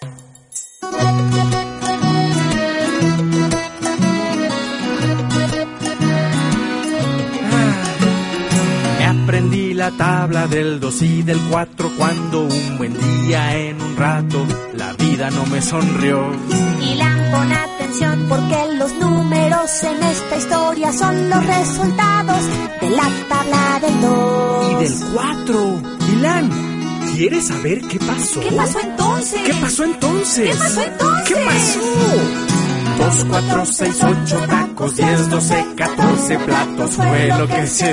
Aprendí la tabla del 2 y del 4 cuando un buen día en un rato la vida no me sonrió. Ilan, pon atención porque los números en esta historia son los resultados de la tabla del 2 y del 4. Ilan, ¿quieres saber qué pasó? ¿Qué pasó entonces? ¿Qué pasó entonces? ¿Qué pasó entonces? ¿Qué pasó? 2, 4, 6, 8 tacos, 10, 12, 14 platos fue lo que se